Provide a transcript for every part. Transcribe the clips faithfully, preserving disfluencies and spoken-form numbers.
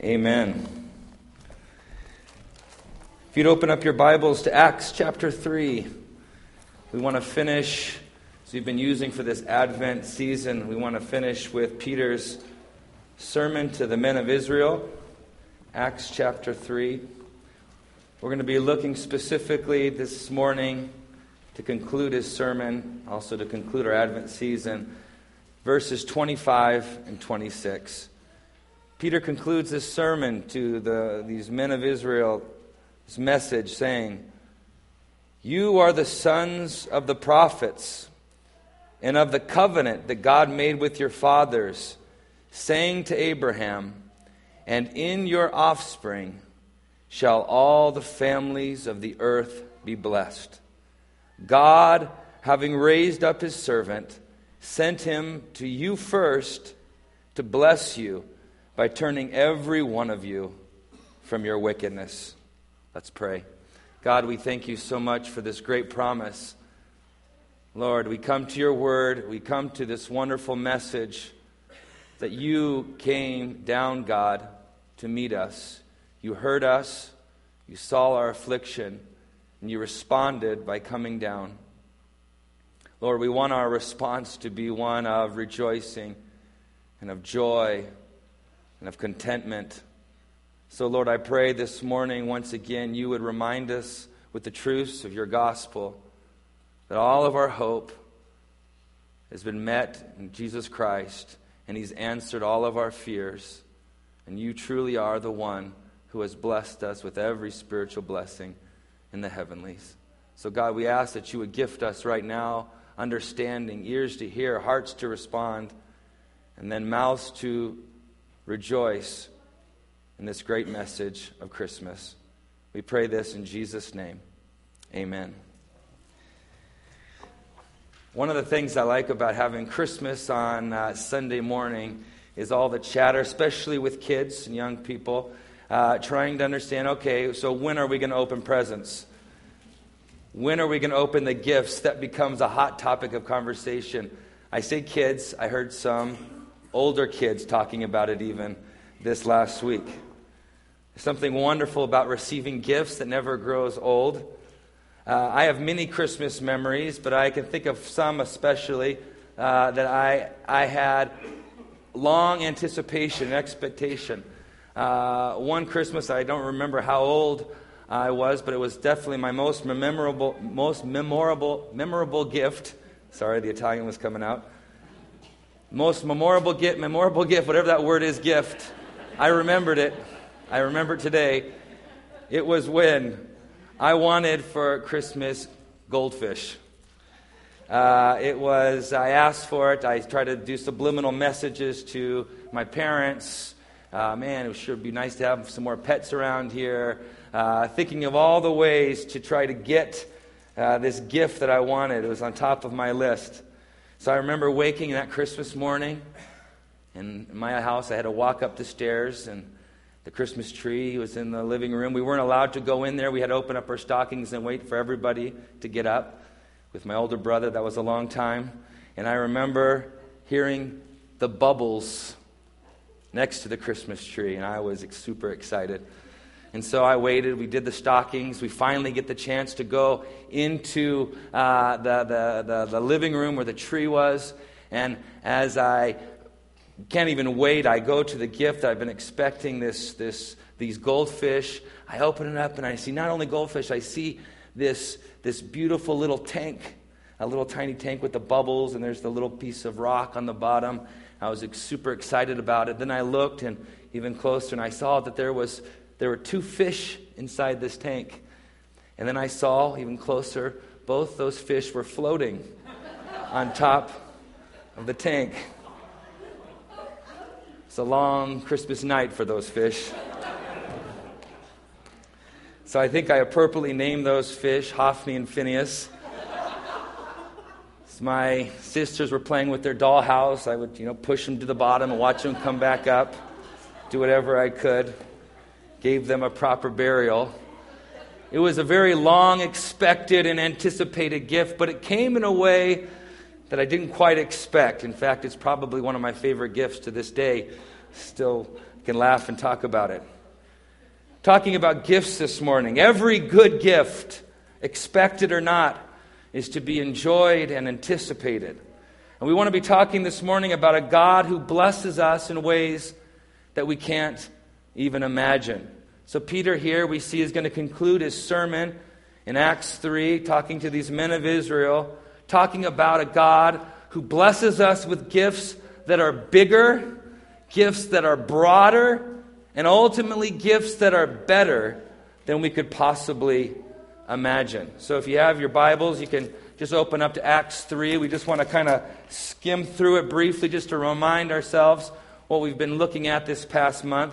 Amen. If you'd open up your Bibles to Acts chapter three, we want to finish, as we've been using for this Advent season, we want to finish with Peter's sermon to the men of Israel, Acts chapter three. We're going to be looking specifically this morning to conclude his sermon, also to conclude our Advent season, verses twenty-five and twenty-six. Peter concludes this sermon to the, these men of Israel, this message saying, "You are the sons of the prophets and of the covenant that God made with your fathers, saying to Abraham, 'And in your offspring shall all the families of the earth be blessed.' God, having raised up his servant, sent him to you first to bless you by turning every one of you from your wickedness." Let's pray. God, we thank you so much for this great promise. Lord, we come to your word, we come to this wonderful message that you came down, God, to meet us. You heard us, you saw our affliction, and you responded by coming down. Lord, we want our response to be one of rejoicing and of joy and of contentment. So, Lord, I pray this morning, once again, you would remind us with the truths of your gospel that all of our hope has been met in Jesus Christ, and he's answered all of our fears. And you truly are the one who has blessed us with every spiritual blessing in the heavenlies. So, God, we ask that you would gift us right now understanding, ears to hear, hearts to respond, and then mouths to rejoice in this great message of Christmas. We pray this in Jesus' name. Amen. One of the things I like about having Christmas on uh, Sunday morning is all the chatter, especially with kids and young people, uh, trying to understand, okay, so when are we going to open presents? When are we going to open the gifts? That becomes a hot topic of conversation. I say kids, I heard some older kids talking about it even this last week. There's something wonderful about receiving gifts that never grows old. Uh, I have many Christmas memories, but I can think of some especially uh, that I I had long anticipation, expectation. Uh, one Christmas, I don't remember how old I was, but it was definitely my most memorable, most memorable, memorable gift. Sorry, the Italian was coming out. Most memorable gift, memorable gift, whatever that word is, gift. I remembered it. I remember it today. It was when I wanted for Christmas goldfish. Uh, it was, I asked for it. I tried to do subliminal messages to my parents. Uh, man, it would sure be nice to have some more pets around here. Uh, thinking of all the ways to try to get uh, this gift that I wanted. It was on top of my list. So I remember waking that Christmas morning. In my house, I had to walk up the stairs, and the Christmas tree was in the living room. We weren't allowed to go in there. We had to open up our stockings and wait for everybody to get up. With my older brother, that was a long time. And I remember hearing the bubbles next to the Christmas tree, and I was super excited. And so I waited. We did the stockings. We finally get the chance to go into uh, the, the, the, the living room where the tree was. And as I can't even wait, I go to the gift. I've been expecting this, this, these goldfish. I open it up, and I see not only goldfish, I see this, this beautiful little tank, a little tiny tank with the bubbles, and there's the little piece of rock on the bottom. I was super excited about it. Then I looked and even closer, and I saw that there was there were two fish inside this tank. And then I saw, even closer, both those fish were floating on top of the tank. It's a long Christmas night for those fish. So I think I appropriately named those fish Hophni and Phineas. As my sisters were playing with their dollhouse, I would, you know, push them to the bottom and watch them come back up, do whatever I could. Gave them a proper burial. It was a very long expected and anticipated gift, but it came in a way that I didn't quite expect. In fact, it's probably one of my favorite gifts to this day. Still can laugh and talk about it. Talking about gifts this morning. Every good gift, expected or not, is to be enjoyed and anticipated. And we want to be talking this morning about a God who blesses us in ways that we can't even imagine. So Peter here we see is going to conclude his sermon in Acts three, talking to these men of Israel, talking about a God who blesses us with gifts that are bigger, gifts that are broader, and ultimately gifts that are better than we could possibly imagine. So if you have your Bibles, you can just open up to Acts three. We just want to kind of skim through it briefly just to remind ourselves what we've been looking at this past month.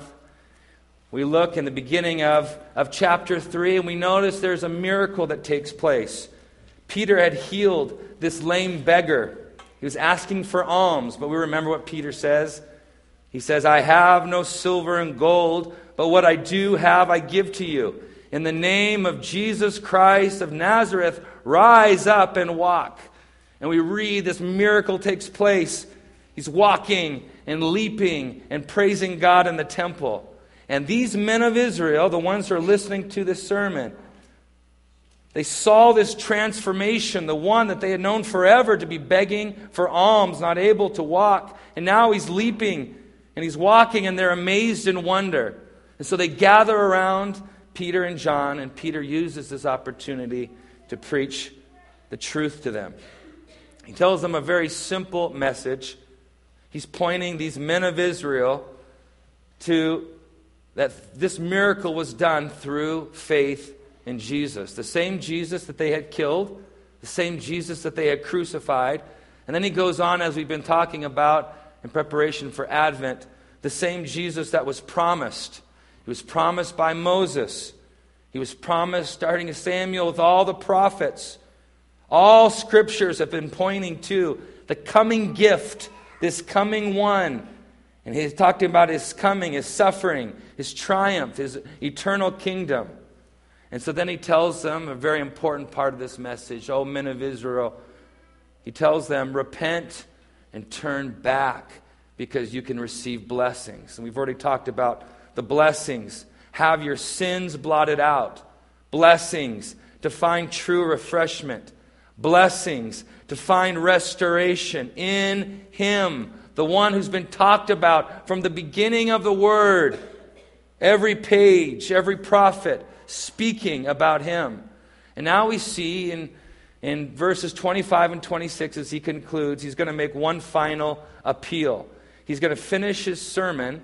We look in the beginning of, of chapter three, and we notice there's a miracle that takes place. Peter had healed this lame beggar. He was asking for alms, but we remember what Peter says. He says, I have no silver and gold, but what I do have I give to you. In the name of Jesus Christ of Nazareth, rise up and walk. And we read this miracle takes place. He's walking and leaping and praising God in the temple. And these men of Israel, the ones who are listening to this sermon, they saw this transformation, the one that they had known forever to be begging for alms, not able to walk. And now he's leaping and he's walking, and they're amazed in wonder. And so they gather around Peter and John, and Peter uses this opportunity to preach the truth to them. He tells them a very simple message. He's pointing these men of Israel to that this miracle was done through faith in Jesus. The same Jesus that they had killed, the same Jesus that they had crucified. And then he goes on, as we've been talking about in preparation for Advent, the same Jesus that was promised. He was promised by Moses. He was promised, starting in Samuel, with all the prophets. All scriptures have been pointing to the coming gift, this coming one. And he's talking about his coming, his suffering, his triumph, his eternal kingdom. And so then he tells them a very important part of this message. O men of Israel, he tells them, repent and turn back because you can receive blessings. And we've already talked about the blessings. Have your sins blotted out. Blessings to find true refreshment. Blessings to find restoration in Him, the one who's been talked about from the beginning of the Word. Every page, every prophet speaking about Him. And now we see in, in verses twenty-five and twenty-six, as he concludes, he's going to make one final appeal. He's going to finish his sermon,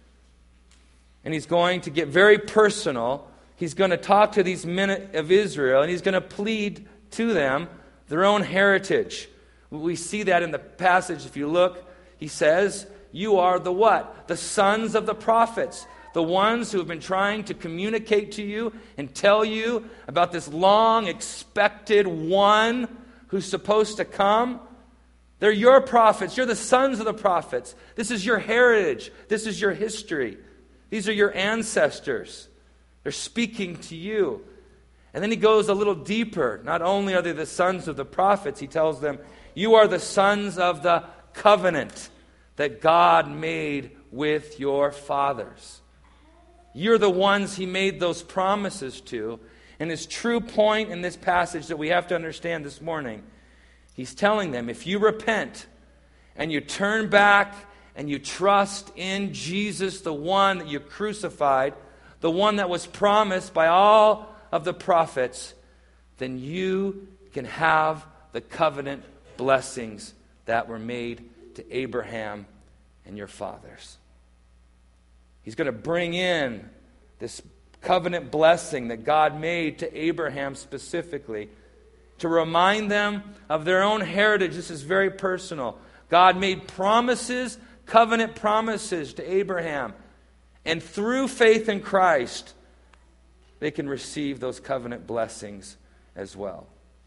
and he's going to get very personal. He's going to talk to these men of Israel, and he's going to plead to them their own heritage. We see that in the passage. If you look, he says, you are the what? The sons of the prophets. The ones who have been trying to communicate to you and tell you about this long expected one who's supposed to come. They're your prophets. You're the sons of the prophets. This is your heritage. This is your history. These are your ancestors. They're speaking to you. And then he goes a little deeper. Not only are they the sons of the prophets, he tells them, you are the sons of the covenant that God made with your fathers. You're the ones He made those promises to. And his true point in this passage that we have to understand this morning, he's telling them, if you repent and you turn back and you trust in Jesus, the one that you crucified, the one that was promised by all of the prophets, then you can have the covenant blessings that were made to Abraham and your fathers. He's going to bring in this covenant blessing that God made to Abraham specifically to remind them of their own heritage. This is very personal. God made promises, covenant promises to Abraham. And through faith in Christ, they can receive those covenant blessings as well.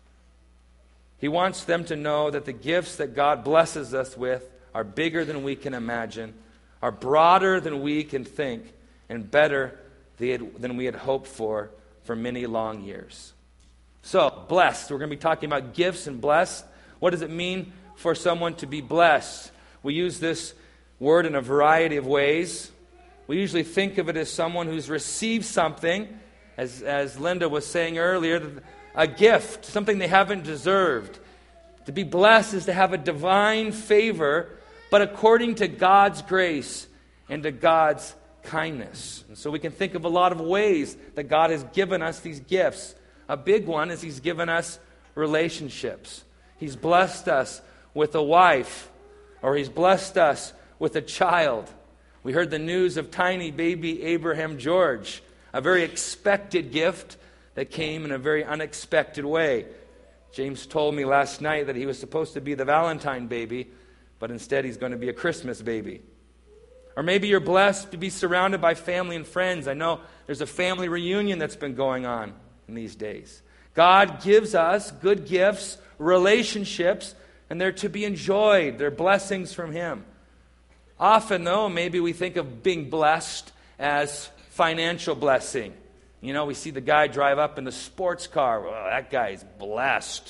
He wants them to know that the gifts that God blesses us with are bigger than we can imagine, are broader than we can think, and better than we had hoped for for many long years. So, blessed. We're going to be talking about gifts and blessed. What does it mean for someone to be blessed? We use this word in a variety of ways. We usually think of it as someone who's received something, as, as Linda was saying earlier, a gift, something they haven't deserved. To be blessed is to have a divine favor, but according to God's grace and to God's kindness. And so we can think of a lot of ways that God has given us these gifts. A big one is He's given us relationships. He's blessed us with a wife, or He's blessed us with a child. We heard the news of tiny baby Abraham George, a very expected gift that came in a very unexpected way. James told me last night that he was supposed to be the Valentine baby, but instead he's going to be a Christmas baby. Or maybe you're blessed to be surrounded by family and friends. I know there's a family reunion that's been going on in these days. God gives us good gifts, relationships, and they're to be enjoyed. They're blessings from Him. Often, though, maybe we think of being blessed as financial blessing. You know, we see the guy drive up in the sports car. Well, that guy's blessed.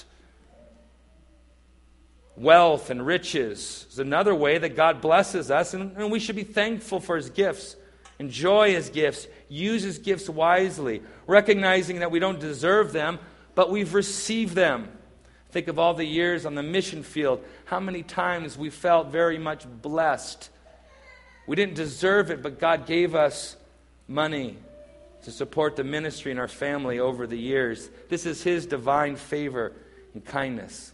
Wealth and riches is another way that God blesses us, and, and we should be thankful for His gifts. Enjoy His gifts. Use His gifts wisely, recognizing that we don't deserve them, but we've received them. Think of all the years on the mission field, how many times we felt very much blessed. We didn't deserve it, but God gave us money to support the ministry and our family over the years. This is His divine favor and kindness.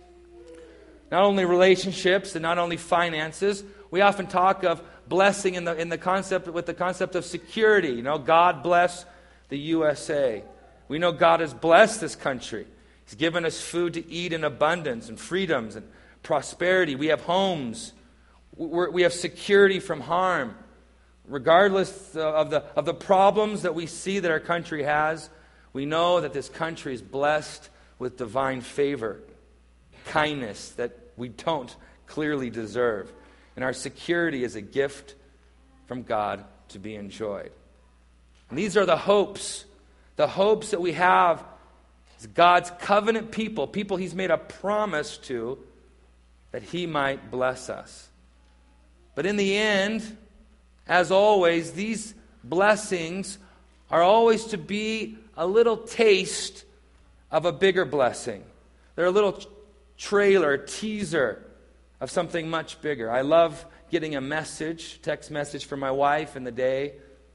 Not only relationships and not only finances, we often talk of blessing in the in the concept with the concept of security. You know, God bless the U S A. We know God has blessed this country. He's given us food to eat in abundance and freedoms and prosperity. We have homes. We're, we have security from harm. Regardless of the, of the problems that we see that our country has, we know that this country is blessed with divine favor, kindness that we don't clearly deserve. And our security is a gift from God to be enjoyed. And these are the hopes. The hopes that we have as God's covenant people, people He's made a promise to, that He might bless us. But in the end, as always, these blessings are always to be a little taste of a bigger blessing. They're a little trailer, a teaser of something much bigger. I love getting a message, text message from my wife in the day.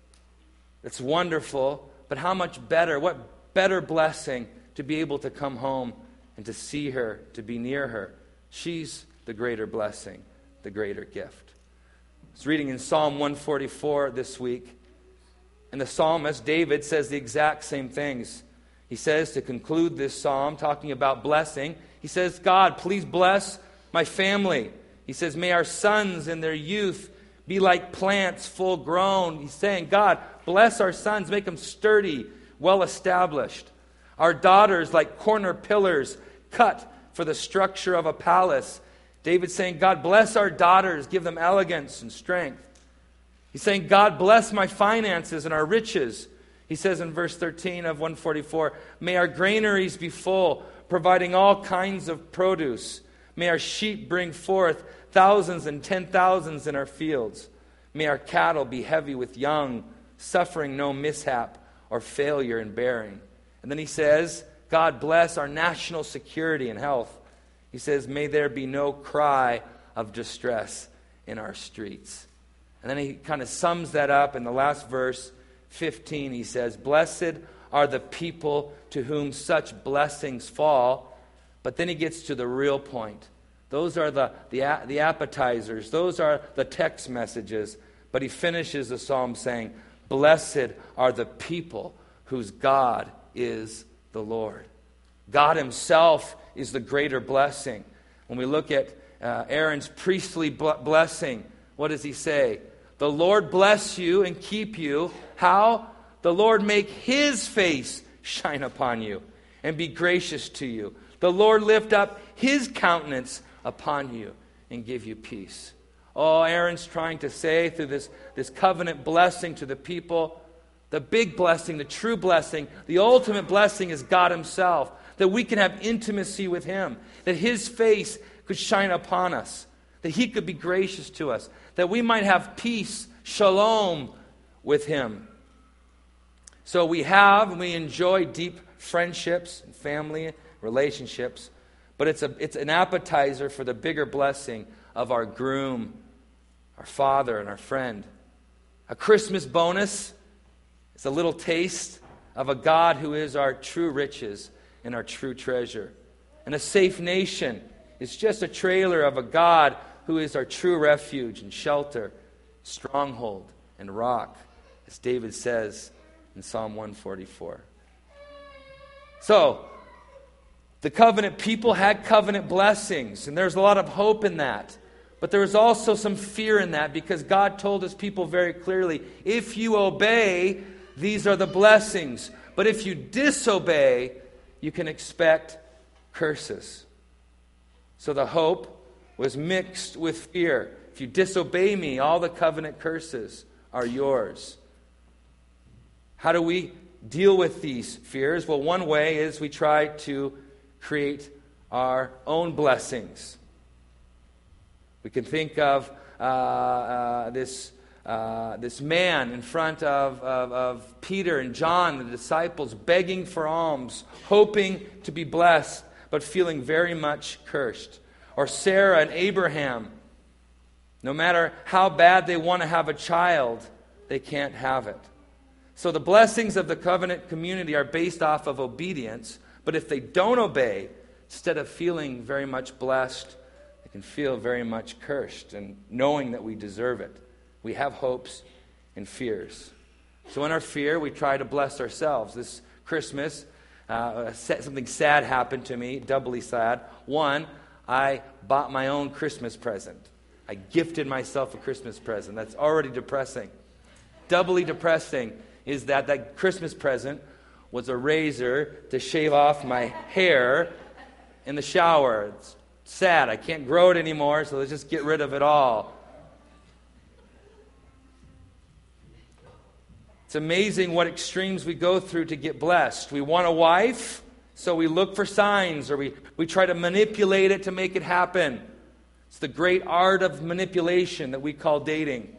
It's wonderful, but how much better, what better blessing to be able to come home and to see her, to be near her. She's the greater blessing, the greater gift. I was reading in Psalm one forty-four this week, and the psalmist, David, says the exact same things. He says, to conclude this psalm, talking about blessing, he says, God, please bless my family. He says, may our sons in their youth be like plants full grown. He's saying, God, bless our sons, make them sturdy, well established. Our daughters like corner pillars cut for the structure of a palace. David's saying, God, bless our daughters, give them elegance and strength. He's saying, God, bless my finances and our riches. He says in verse thirteen of one forty-four, may our granaries be full, providing all kinds of produce. May our sheep bring forth thousands and ten thousands in our fields. May our cattle be heavy with young, suffering no mishap or failure in bearing. And then he says, God, bless our national security and health. He says, may there be no cry of distress in our streets. And then he kind of sums that up in the last verse, fifteen. He says, blessed are the people to whom such blessings fall. But then he gets to the real point. Those are the, the, the appetizers. Those are the text messages. But he finishes the psalm saying, blessed are the people whose God is the Lord. God Himself is the greater blessing. When we look at uh, Aaron's priestly blessing, what does he say? The Lord bless you and keep you. How? The Lord make His face shine upon you and be gracious to you. The Lord lift up His countenance upon you and give you peace. Oh, Aaron's trying to say through this, this covenant blessing to the people, the big blessing, the true blessing, the ultimate blessing is God Himself. That we can have intimacy with Him. That His face could shine upon us. That He could be gracious to us. That we might have peace shalom with him. So we have and we enjoy deep friendships and family relationships, but it's a it's an appetizer for the bigger blessing of our groom, our father, and our friend. A Christmas bonus is a little taste of a God who is our true riches and our true treasure. And a safe nation is just a trailer of a God who is our true refuge and shelter, stronghold and rock, as David says in Psalm one forty-four. So, the covenant people had covenant blessings, and there's a lot of hope in that. But there was also some fear in that, because God told his people very clearly, if you obey, these are the blessings. But if you disobey, you can expect curses. So the hope was mixed with fear. If you disobey me, all the covenant curses are yours. How do we deal with these fears? Well, one way is we try to create our own blessings. We can think of uh, uh, this uh, this man in front of, of, of Peter and John, the disciples, begging for alms, hoping to be blessed, but feeling very much cursed. Or Sarah and Abraham. No matter how bad they want to have a child, they can't have it. So the blessings of the covenant community are based off of obedience, but if they don't obey, instead of feeling very much blessed, they can feel very much cursed, and knowing that we deserve it. We have hopes and fears. So in our fear, we try to bless ourselves. This Christmas, uh, something sad happened to me, doubly sad. One, I bought my own Christmas present. I gifted myself a Christmas present. That's already depressing. Doubly depressing is that that Christmas present was a razor to shave off my hair in the shower. It's sad. I can't grow it anymore, so let's just get rid of it all. It's amazing what extremes we go through to get blessed. We want a wife, so we look for signs, or we, we try to manipulate it to make it happen. It's the great art of manipulation that we call dating.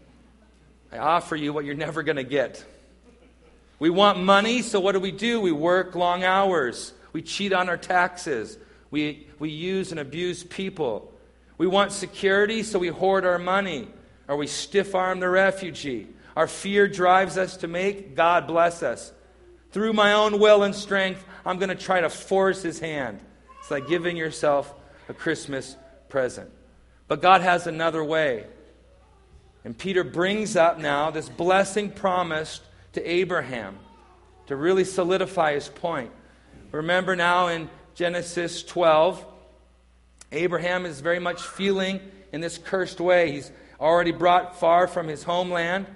I offer you what you're never going to get. We want money, so what do we do? We work long hours. We cheat on our taxes. We, we use and abuse people. We want security, so we hoard our money, or we stiff-arm the refugee. Our fear drives us to make God bless us. Through my own will and strength, I'm going to try to force his hand. It's like giving yourself a Christmas present. But God has another way. And Peter brings up now this blessing promised to Abraham to really solidify his point. Remember now in Genesis twelve, Abraham is very much feeling in this cursed way. He's already brought far from his homeland.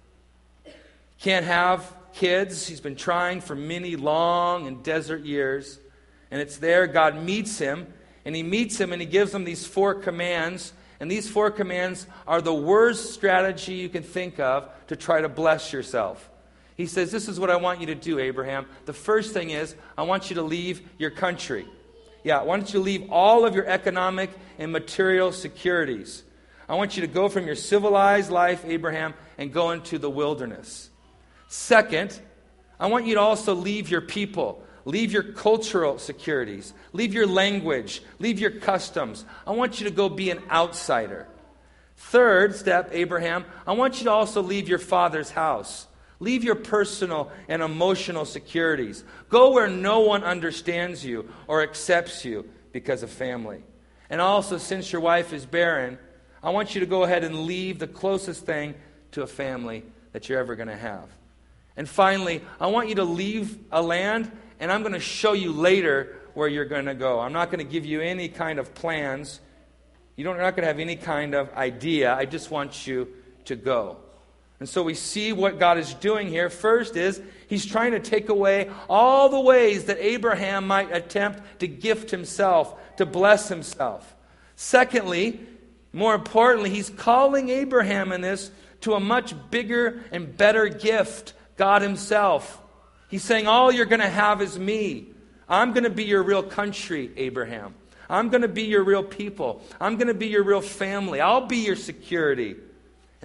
Can't have kids. He's been trying for many long and desert years. And it's there God meets him. And he meets him and he gives him these four commands. And these four commands are the worst strategy you can think of to try to bless yourself. He says, this is what I want you to do, Abraham. The first thing is, I want you to leave your country. Yeah, I want you to leave all of your economic and material securities. I want you to go from your civilized life, Abraham, and go into the wilderness. Second, I want you to also leave your people. Leave your cultural securities. Leave your language. Leave your customs. I want you to go be an outsider. Third step, Abraham, I want you to also leave your father's house. Leave your personal and emotional securities. Go where no one understands you or accepts you because of family. And also, since your wife is barren, I want you to go ahead and leave the closest thing to a family that you're ever going to have. And finally, I want you to leave a land, and I'm going to show you later where you're going to go. I'm not going to give you any kind of plans. You don't, you're not going to have any kind of idea. I just want you to go. And so we see what God is doing here. First is, he's trying to take away all the ways that Abraham might attempt to gift himself, to bless himself. Secondly, more importantly, he's calling Abraham in this to a much bigger and better gift, God himself. He's saying, all you're going to have is me. I'm going to be your real country, Abraham. I'm going to be your real people. I'm going to be your real family. I'll be your security.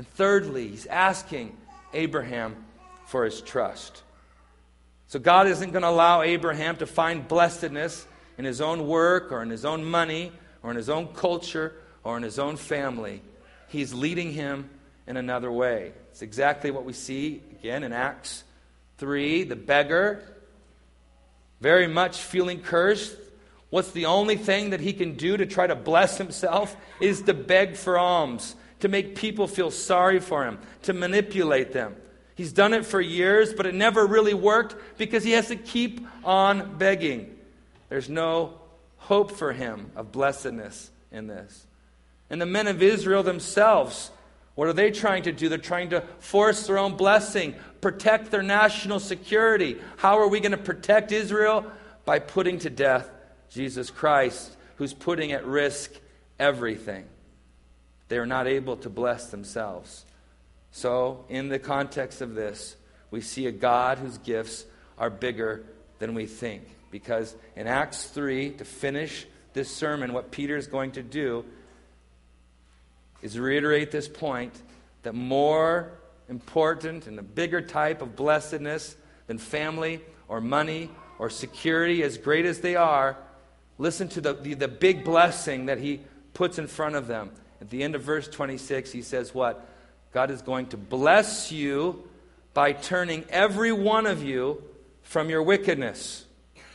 And thirdly, he's asking Abraham for his trust. So God isn't going to allow Abraham to find blessedness in his own work or in his own money or in his own culture or in his own family. He's leading him in another way. It's exactly what we see again in Acts three. The beggar, very much feeling cursed. What's the only thing that he can do to try to bless himself is to beg for alms, to make people feel sorry for him, to manipulate them. He's done it for years, but it never really worked because he has to keep on begging. There's no hope for him of blessedness in this. And the men of Israel themselves, what are they trying to do? They're trying to force their own blessing, protect their national security. How are we going to protect Israel? By putting to death Jesus Christ, who's putting at risk everything. They are not able to bless themselves. So, in the context of this, we see a God whose gifts are bigger than we think. Because in Acts three, to finish this sermon, what Peter is going to do is reiterate this point that more important and a bigger type of blessedness than family or money or security, as great as they are, listen to the, the, the big blessing that he puts in front of them. At the end of verse twenty-six, he says what? God is going to bless you by turning every one of you from your wickedness.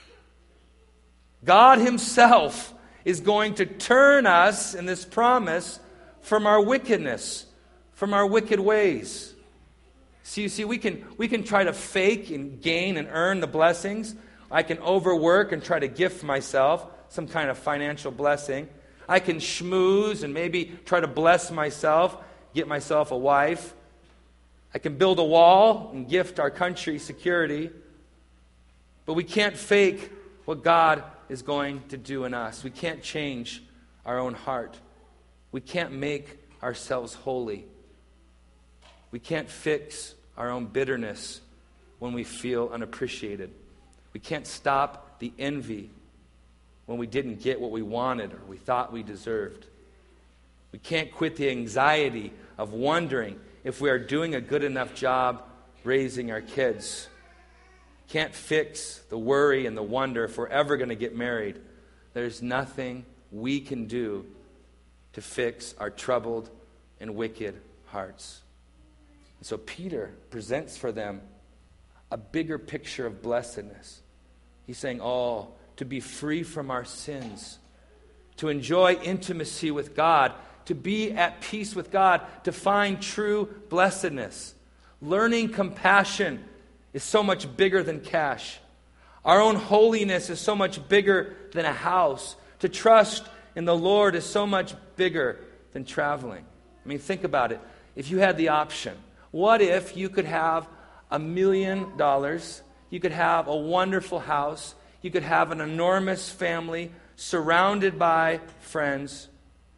God himself is going to turn us in this promise from our wickedness, from our wicked ways. See, you see, we can we can try to fake and gain and earn the blessings. I can overwork and try to gift myself some kind of financial blessing. I can schmooze and maybe try to bless myself, get myself a wife. I can build a wall and gift our country security. But we can't fake what God is going to do in us. We can't change our own heart. We can't make ourselves holy. We can't fix our own bitterness when we feel unappreciated. We can't stop the envy when we didn't get what we wanted or we thought we deserved. We can't quit the anxiety of wondering if we are doing a good enough job raising our kids. Can't fix the worry and the wonder if we're ever going to get married. There's nothing we can do to fix our troubled and wicked hearts. And so Peter presents for them a bigger picture of blessedness. He's saying, oh, to be free from our sins, to enjoy intimacy with God, to be at peace with God, to find true blessedness. Learning compassion is so much bigger than cash. Our own holiness is so much bigger than a house. To trust in the Lord is so much bigger than traveling. I mean, think about it. If you had the option, what if you could have a million dollars, you could have a wonderful house, you could have an enormous family surrounded by friends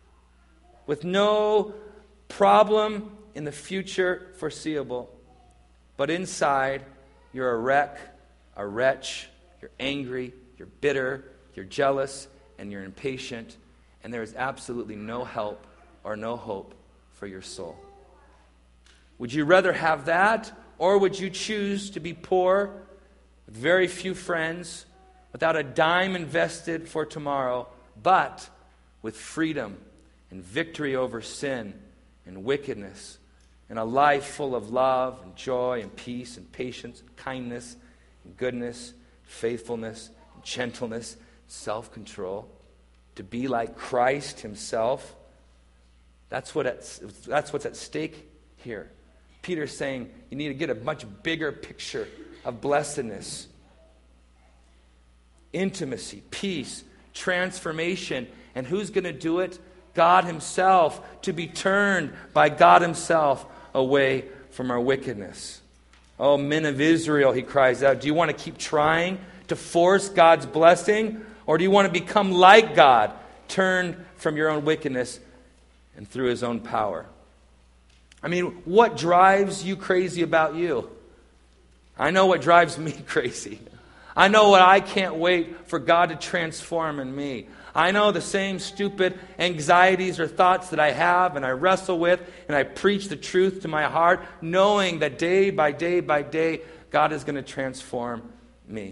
with no problem in the future foreseeable, but inside you're a wreck, a wretch, you're angry, you're bitter, you're jealous, and you're impatient, and there is absolutely no help or no hope for your soul. Would you rather have that, or would you choose to be poor, with very few friends, without a dime invested for tomorrow, but with freedom and victory over sin and wickedness, and a life full of love and joy and peace and patience and kindness and goodness, faithfulness and gentleness, self-control, to be like Christ himself? That's what at, that's what's at stake here. Peter's saying you need to get a much bigger picture of blessedness. Intimacy, peace, transformation. And who's going to do it? God himself. To be turned by God himself away from our wickedness. Oh, men of Israel, he cries out, do you want to keep trying to force God's blessing? Or do you want to become like God, turned from your own wickedness and through his own power? I mean, what drives you crazy about you? I know what drives me crazy. I know what I can't wait for God to transform in me. I know the same stupid anxieties or thoughts that I have and I wrestle with, and I preach the truth to my heart, knowing that day by day by day, God is going to transform me.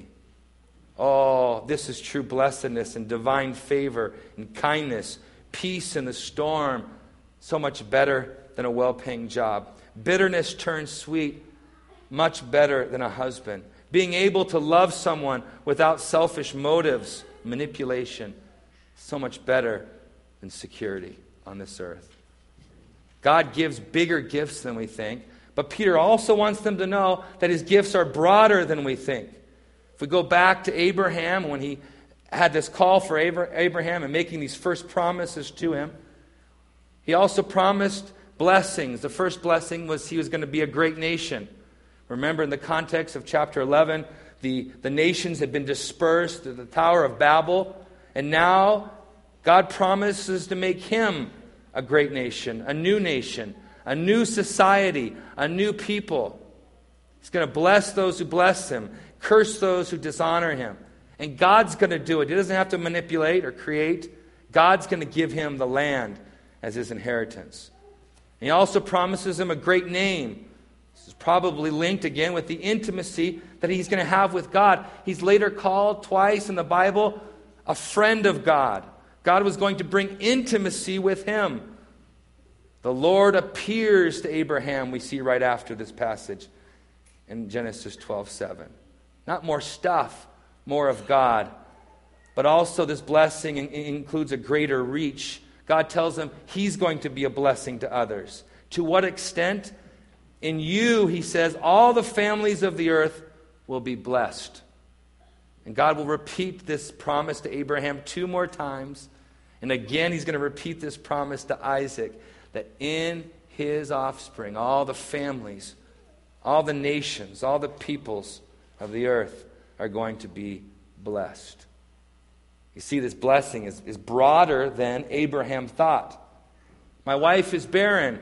Oh, this is true blessedness and divine favor and kindness, peace in the storm, so much better than a well-paying job. Bitterness turns sweet, much better than a husband. Being able to love someone without selfish motives, manipulation, so much better than security on this earth. God gives bigger gifts than we think, but Peter also wants them to know that his gifts are broader than we think. If we go back to Abraham, when he had this call for Abraham and making these first promises to him, he also promised blessings. The first blessing was he was going to be a great nation. Remember, in the context of chapter eleven, the, the nations had been dispersed to the Tower of Babel, and now God promises to make him a great nation, a new nation, a new society, a new people. He's going to bless those who bless him, curse those who dishonor him. And God's going to do it. He doesn't have to manipulate or create. God's going to give him the land as his inheritance. And he also promises him a great name. This is probably linked again with the intimacy that he's going to have with God. He's later called twice in the Bible a friend of God. God was going to bring intimacy with him. The Lord appears to Abraham, we see right after this passage in Genesis twelve seven. Not more stuff, more of God. But also this blessing includes a greater reach. God tells him he's going to be a blessing to others. To what extent? In you, he says, all the families of the earth will be blessed. And God will repeat this promise to Abraham two more times. And again, he's going to repeat this promise to Isaac, that in his offspring, all the families, all the nations, all the peoples of the earth are going to be blessed. You see, this blessing is, is broader than Abraham thought. My wife is barren.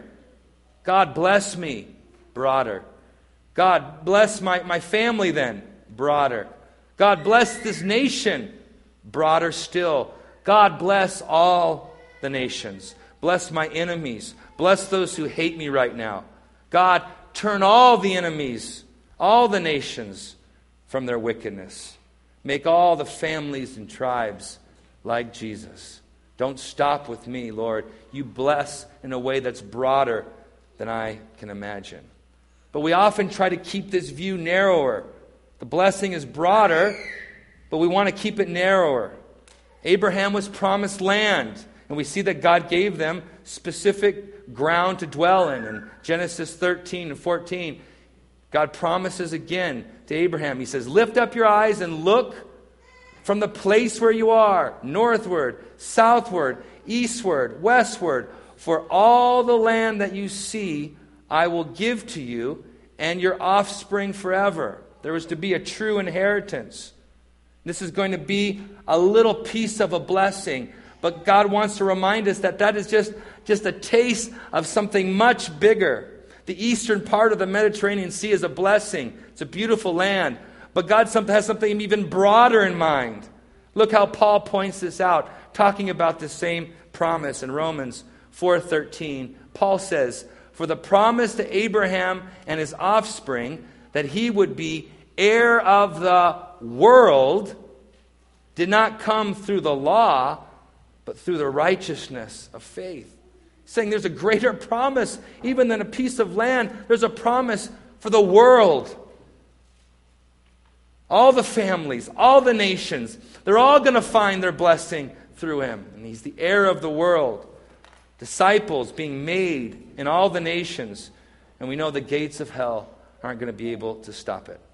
God bless me. Broader. God bless my, my family then. Broader. God bless this nation. Broader still. God bless all the nations. Bless my enemies. Bless those who hate me right now. God, turn all the enemies, all the nations from their wickedness. Make all the families and tribes like Jesus. Don't stop with me, Lord. You bless in a way that's broader than I can imagine. But we often try to keep this view narrower. The blessing is broader, but we want to keep it narrower. Abraham was promised land, and we see that God gave them specific ground to dwell in. In Genesis thirteen and fourteen, God promises again to Abraham. He says, lift up your eyes and look from the place where you are, northward, southward, eastward, westward, for all the land that you see I will give to you and your offspring forever. There was to be a true inheritance. This is going to be a little piece of a blessing. But God wants to remind us that that is just, just a taste of something much bigger. The eastern part of the Mediterranean Sea is a blessing. It's a beautiful land. But God has something even broader in mind. Look how Paul points this out, talking about the same promise in Romans four thirteen. Paul says, for the promise to Abraham and his offspring that he would be heir of the world did not come through the law, but through the righteousness of faith. Saying there's a greater promise, even than a piece of land. There's a promise for the world. All the families, all the nations, they're all going to find their blessing through him. And he's the heir of the world. Disciples being made in all the nations. And we know the gates of hell aren't going to be able to stop it.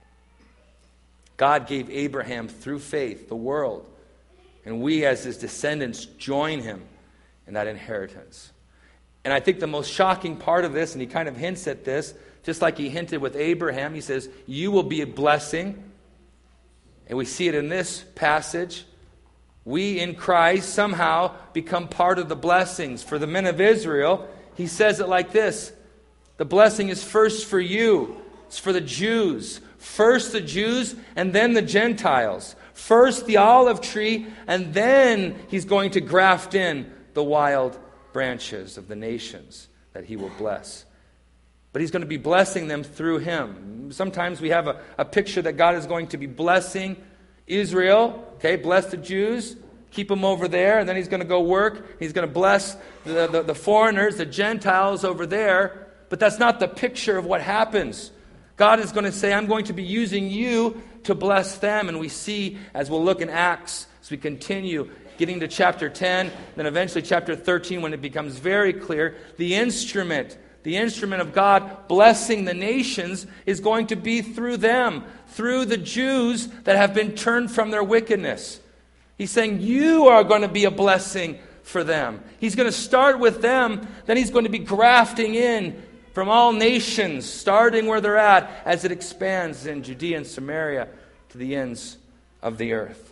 God gave Abraham through faith the world. And we as his descendants join him in that inheritance. And I think the most shocking part of this, and he kind of hints at this, just like he hinted with Abraham, he says, you will be a blessing. And we see it in this passage. We in Christ somehow become part of the blessings. For the men of Israel, he says it like this. The blessing is first for you. is for the Jews. First the Jews and then the Gentiles. First the olive tree, and then he's going to graft in the wild branches of the nations that he will bless. But he's going to be blessing them through him. Sometimes we have a, a picture that God is going to be blessing Israel. Okay, bless the Jews, keep them over there, and then he's going to go work. He's going to bless the, the, the foreigners, the Gentiles over there. But that's not the picture of what happens. God is going to say, I'm going to be using you to bless them. And we see, as we'll look in Acts, as we continue, getting to chapter ten, then eventually chapter thirteen, when it becomes very clear, the instrument, the instrument of God blessing the nations is going to be through them, through the Jews that have been turned from their wickedness. He's saying, you are going to be a blessing for them. He's going to start with them, then he's going to be grafting in from all nations, starting where they're at, as it expands in Judea and Samaria to the ends of the earth.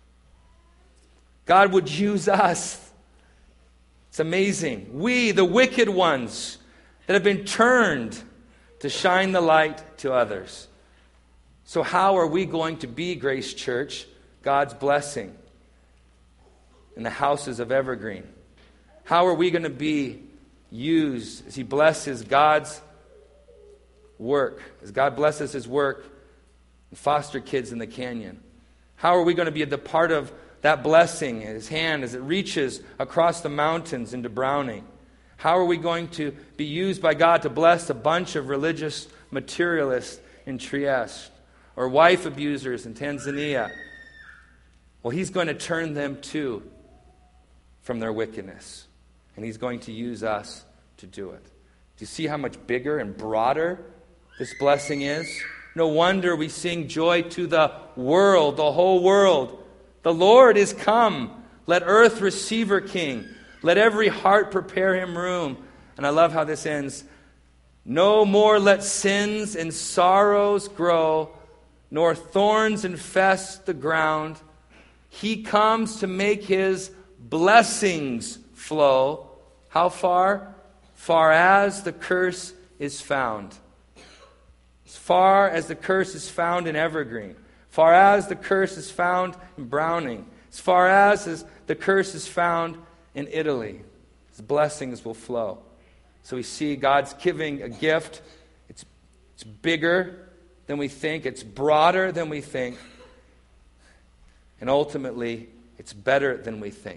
God would use us. It's amazing. We, the wicked ones, that have been turned to shine the light to others. So how are we going to be, Grace Church, God's blessing in the houses of Evergreen? How are we going to be used as he blesses God's work, as God blesses his work in foster kids in the canyon? How are we going to be a part of that blessing in his hand as it reaches across the mountains into Browning? How are we going to be used by God to bless a bunch of religious materialists in Trieste or wife abusers in Tanzania? Well, he's going to turn them too from their wickedness. And he's going to use us to do it. Do you see how much bigger and broader this blessing is? No wonder we sing joy to the world, the whole world. The Lord is come. Let earth receive her King. Let every heart prepare him room. And I love how this ends. No more let sins and sorrows grow, nor thorns infest the ground. He comes to make his blessings flow. How far? Far as the curse is found. As far as the curse is found in Evergreen. Far as the curse is found in Browning. As far as, as the curse is found in Italy. His blessings will flow. So we see God's giving a gift. It's, it's bigger than we think. It's broader than we think. And ultimately, it's better than we think.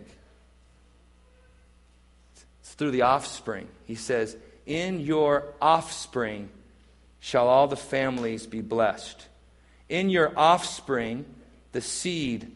It's through the offspring. He says, in your offspring shall all the families be blessed. In your offspring, the seed,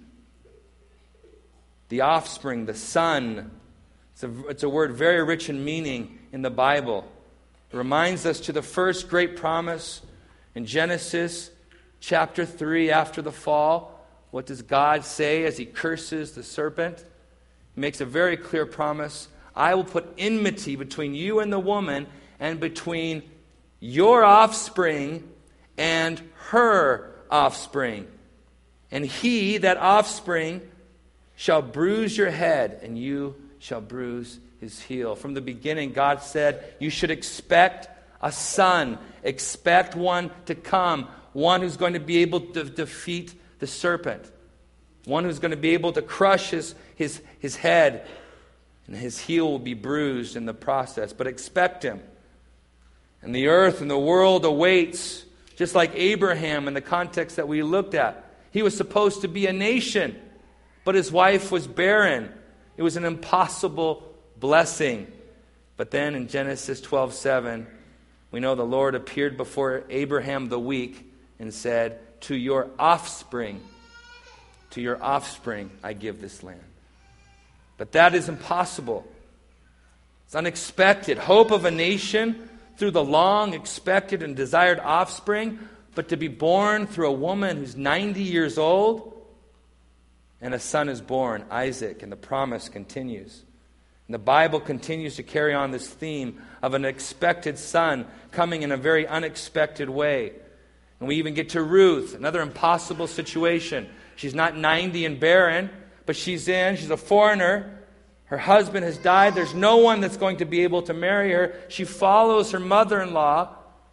the offspring, the son. It's a, it's a word very rich in meaning in the Bible. It reminds us to the first great promise in Genesis chapter three after the fall. What does God say as he curses the serpent? He makes a very clear promise. I will put enmity between you and the woman, and between your offspring and her offspring. And he, that offspring, shall bruise your head, and you shall bruise his heel. From the beginning, God said, you should expect a son. Expect one to come. One who's going to be able to defeat the serpent. One who's going to be able to crush his, his, his head. And his heel will be bruised in the process. But expect him. And the earth and the world awaits. Just like Abraham in the context that we looked at. He was supposed to be a nation. But his wife was barren. It was an impossible blessing. But then in Genesis twelve seven, we know the Lord appeared before Abraham the weak and said, to your offspring, to your offspring I give this land. But that is impossible. It's unexpected. Hope of a nation through the long expected and desired offspring, but to be born through a woman who's ninety years old, and a son is born, Isaac, and the promise continues. And the Bible continues to carry on this theme of an expected son coming in a very unexpected way. And we even get to Ruth, another impossible situation. She's not ninety and barren, but she's in, she's a foreigner. Her husband has died. There's no one that's going to be able to marry her. She follows her mother-in-law.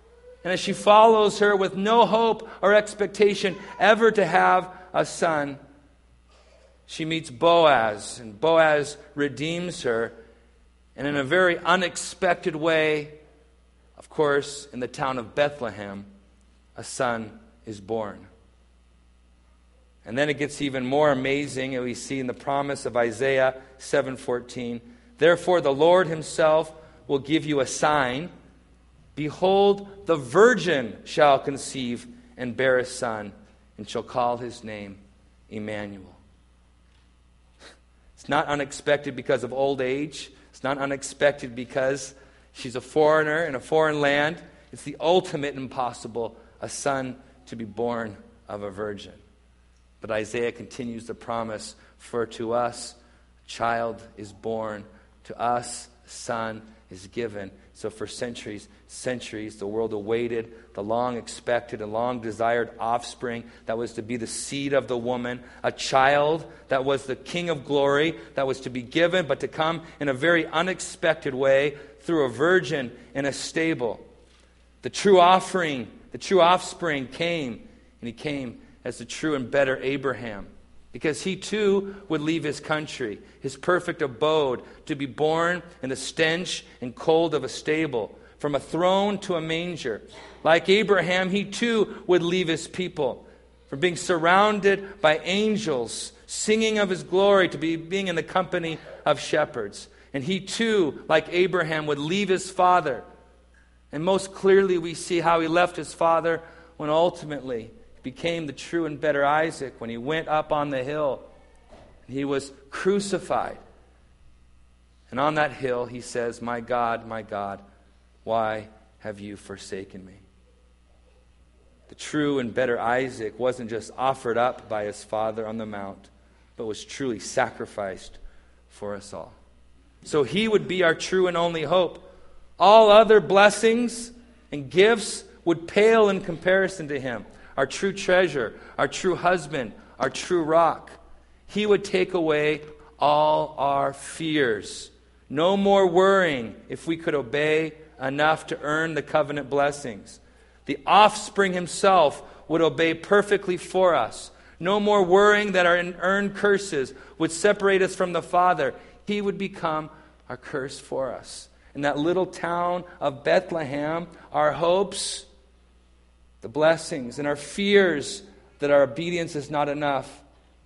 And as she follows her with no hope or expectation ever to have a son, she meets Boaz, and Boaz redeems her. And in a very unexpected way, of course, in the town of Bethlehem, a son is born. And then it gets even more amazing, and we see in the promise of Isaiah seven fourteen, therefore the Lord himself will give you a sign. Behold, the virgin shall conceive and bear a son, and shall call his name Emmanuel. It's not unexpected because of old age. It's not unexpected because she's a foreigner in a foreign land. It's the ultimate impossible, a son to be born of a virgin. But Isaiah continues the promise, for to us a child is born, to us a son is given. So for centuries, centuries, the world awaited the long-expected and long-desired offspring that was to be the seed of the woman, a child that was the King of glory, that was to be given, but to come in a very unexpected way through a virgin in a stable. The true offering, the true offspring came, and he came as the true and better Abraham, because he too would leave his country, his perfect abode, to be born in the stench and cold of a stable, from a throne to a manger. Like Abraham, he too would leave his people, from being surrounded by angels, singing of his glory, to be being in the company of shepherds. And he too, like Abraham, would leave his father. And most clearly we see how he left his father when ultimately became the true and better Isaac, when he went up on the hill. He was crucified. And on that hill he says, my God, my God, why have you forsaken me? The true and better Isaac wasn't just offered up by his father on the mount, but was truly sacrificed for us all. So he would be our true and only hope. All other blessings and gifts would pale in comparison to him. Our true treasure, our true husband, our true rock. He would take away all our fears. No more worrying if we could obey enough to earn the covenant blessings. The offspring himself would obey perfectly for us. No more worrying that our earned curses would separate us from the Father. He would become our curse for us. In that little town of Bethlehem, our hopes, the blessings, and our fears that our obedience is not enough,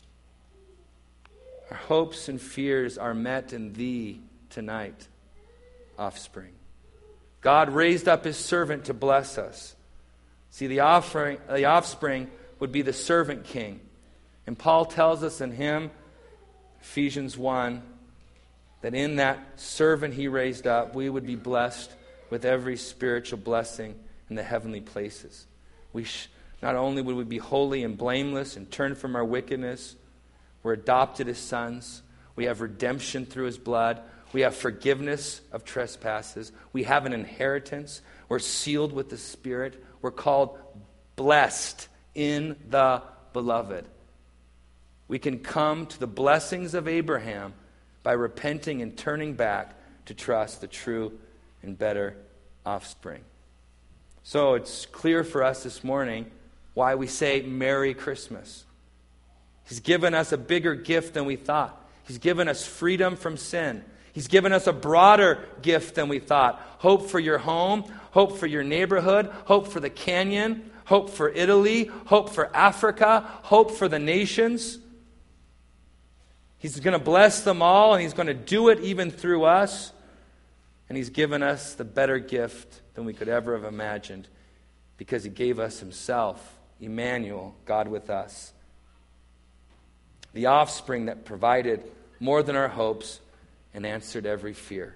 our hopes and fears are met in thee tonight, offspring. God raised up his servant to bless us. See, the offering, the offspring would be the servant king. And Paul tells us in him, Ephesians one, that in that servant he raised up, we would be blessed with every spiritual blessing in the heavenly places. We sh- not only would we be holy and blameless and turn from our wickedness, we're adopted as sons. We have redemption through his blood. We have forgiveness of trespasses. We have an inheritance. We're sealed with the Spirit. We're called blessed in the beloved. We can come to the blessings of Abraham by repenting and turning back to trust the true and better offspring. So it's clear for us this morning why we say Merry Christmas. He's given us a bigger gift than we thought. He's given us freedom from sin. He's given us a broader gift than we thought. Hope for your home, hope for your neighborhood, hope for the canyon, hope for Italy, hope for Africa, hope for the nations. He's going to bless them all, and he's going to do it even through us. And he's given us the better gift than we could ever have imagined, because he gave us himself, Emmanuel, God with us. The offspring that provided more than our hopes and answered every fear.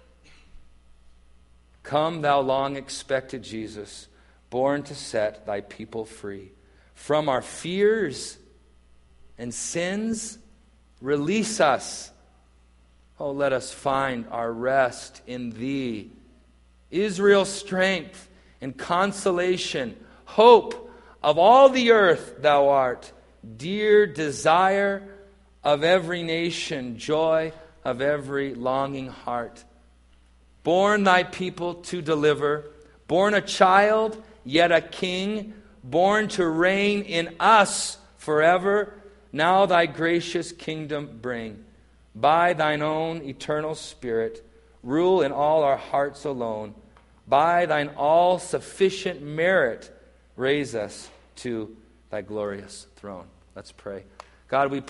Come, thou long expected Jesus, born to set thy people free. From our fears and sins, release us. Oh, let us find our rest in thee. Israel's strength and consolation, hope of all the earth thou art, dear desire of every nation, joy of every longing heart. Born thy people to deliver, Born a child, yet a king, born to reign in us forever. Now thy gracious kingdom bring. By thine own eternal Spirit, rule in all our hearts alone. By thine all-sufficient merit, raise us to thy glorious throne. Let's pray. God, we